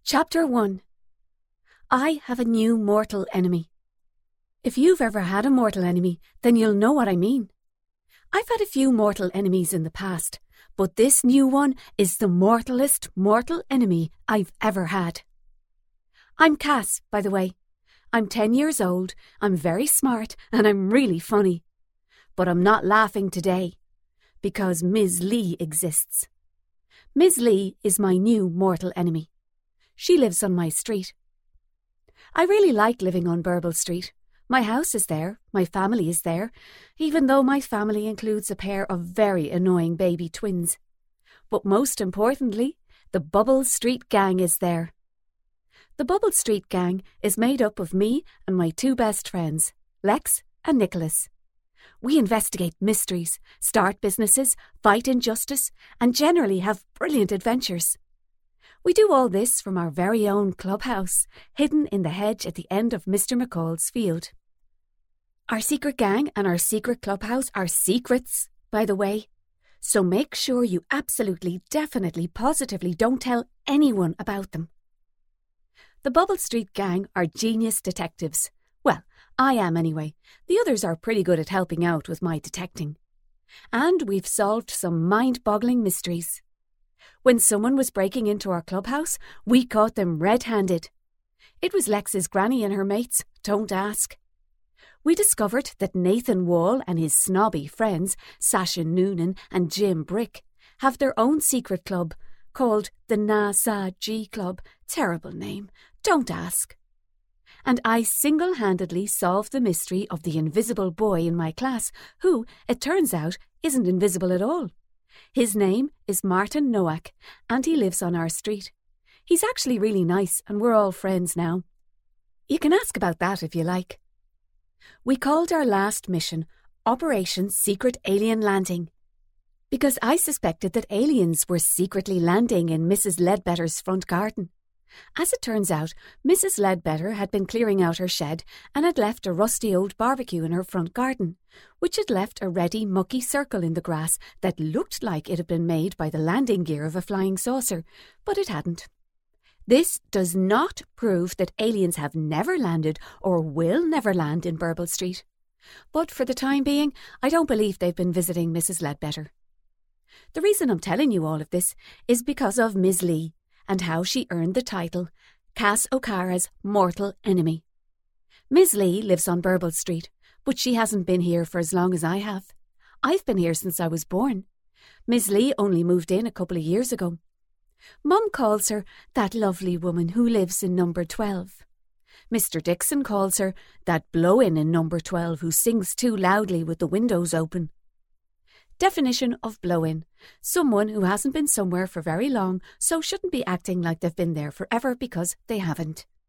Chapter 1. I have a new mortal enemy. If you've ever had a mortal enemy, then you'll know what I mean. I've had a few mortal enemies in the past, but this new one is the mortalest mortal enemy I've ever had. I'm Cass, by the way. I'm 10 years old, I'm very smart, and I'm really funny. But I'm not laughing today, because Ms. Lee exists. Ms. Lee is my new mortal enemy. She lives on my street. I really like living on Burble Street. My house is there, my family is there, even though my family includes a pair of very annoying baby twins. But most importantly, the Bubble Street Gang is there. The Bubble Street Gang is made up of me and my two best friends, Lex and Nicholas. We investigate mysteries, start businesses, fight injustice, and generally have brilliant adventures. We do all this from our very own clubhouse, hidden in the hedge at the end of Mr. McCall's field. Our secret gang and our secret clubhouse are secrets, by the way, so make sure you absolutely, definitely, positively don't tell anyone about them. The Bubble Street Gang are genius detectives. Well, I am anyway. The others are pretty good at helping out with my detecting. And we've solved some mind-boggling mysteries. When someone was breaking into our clubhouse, we caught them red-handed. It was Lex's granny and her mates, don't ask. We discovered that Nathan Wall and his snobby friends, Sasha Noonan and Jim Brick, have their own secret club called the Na-Sa-G Club. Terrible name, don't ask. And I single-handedly solved the mystery of the invisible boy in my class who, it turns out, isn't invisible at all. His name is Martin Nowak, and he lives on our street. He's actually really nice, and we're all friends now. You can ask about that if you like. We called our last mission Operation Secret Alien Landing, because I suspected that aliens were secretly landing in Mrs. Ledbetter's front garden. As it turns out, Mrs. Ledbetter had been clearing out her shed and had left a rusty old barbecue in her front garden, which had left a reddy, mucky circle in the grass that looked like it had been made by the landing gear of a flying saucer, but it hadn't. This does not prove that aliens have never landed or will never land in Burble Street. But for the time being, I don't believe they've been visiting Mrs. Ledbetter. The reason I'm telling you all of this is because of Ms. Lee, and how she earned the title Cass O'Cara's mortal enemy. Ms. Lee lives on Burble Street, but she hasn't been here for as long as I have. I've been here since I was born. Ms. Lee only moved in a couple of years ago. Mum calls her that lovely woman who lives in number 12. Mr. Dixon calls her that blow-in number 12 who sings too loudly with the windows open. Definition of blow-in: someone who hasn't been somewhere for very long, so shouldn't be acting like they've been there forever because they haven't.